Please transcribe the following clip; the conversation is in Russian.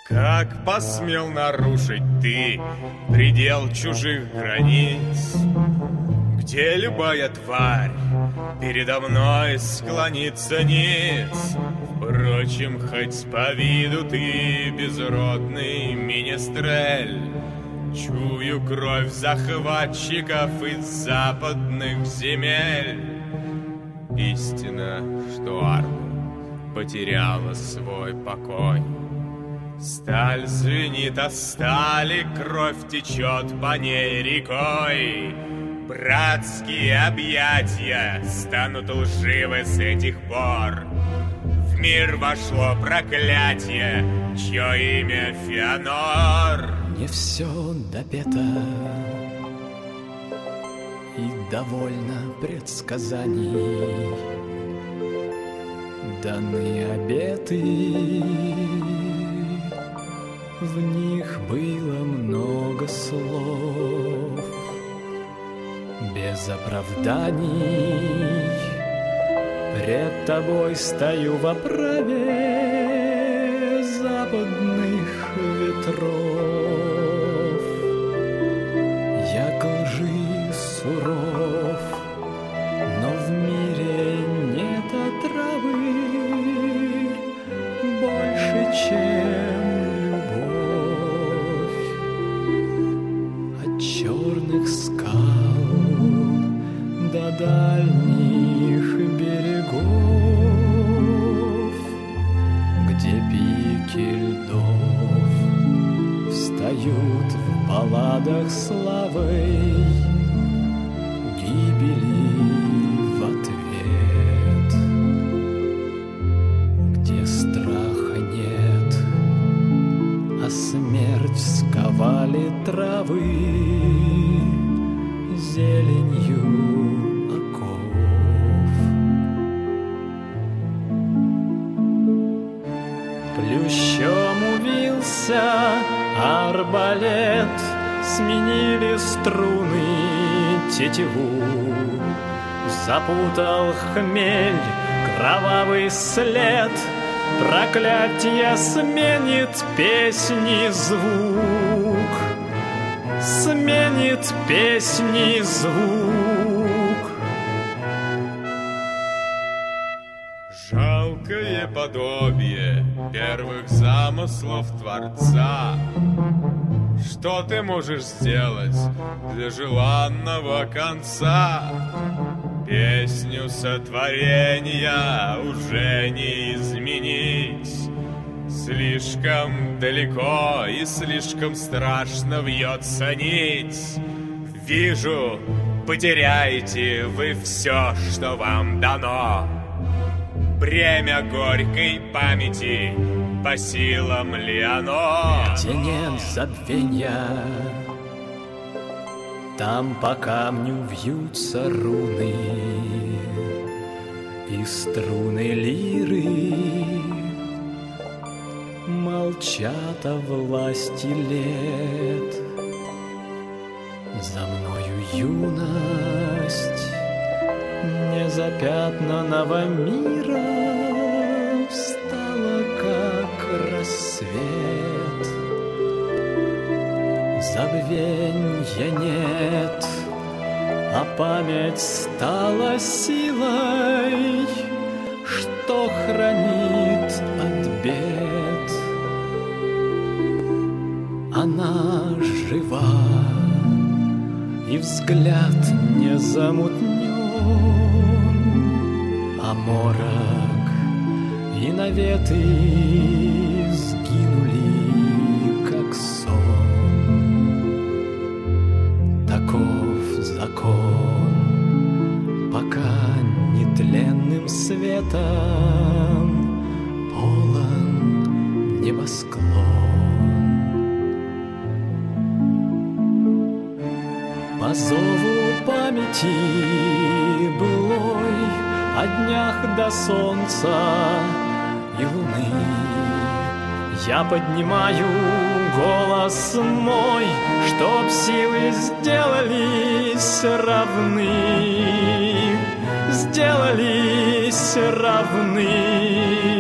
Как посмел нарушить ты предел чужих границ, где любая тварь передо мной склонится ниц? Впрочем, хоть по виду ты безродный министрель, чую кровь захватчиков из западных земель. Истина, что Аргу потеряла свой покой. Сталь звенит о стали, кровь течет по ней рекой. Братские объятия станут лживы с этих пор. В мир вошло проклятие, чье имя Феонор. Не все допето и довольно предсказаний. Даны обеты, в них было много слов. Без оправданий пред тобой стою во праве западных ветров. Я к лжи суров, но в мире нет отравы больше, чем любовь. От черных скал до дальних берегов, где пики льдов встают в балладах славой гибели в ответ, где страха нет, а смерть сковали травы зеленью оков. Плющом увился арбалет, сменили струны тетиву. Запутал хмель кровавый след, проклятье сменит песни звук, сменит песни звук. Жалкое подобие первых замыслов Творца. Что ты можешь сделать для желанного конца? Песню сотворения уже не изменить. Слишком далеко и слишком страшно вьется нить. Вижу, потеряете вы все, что вам дано. Бремя горькой памяти, по силам ли оно? Где нет забвенья, там по камню вьются руны, и струны лиры молчат о власти лет. За мною юность незапятнанного мира встала, как рассвет. Забвенья нет, а память стала силой, что хранит от бед. Она жива, и взгляд не замутнен, а морок и наветы сгинули, как сон. Таков закон, пока нетленным светом полон небосклон. По зову памяти былой, о днях до солнца и луны, я поднимаю голос мой, чтоб силы сделались равны, сделались равны.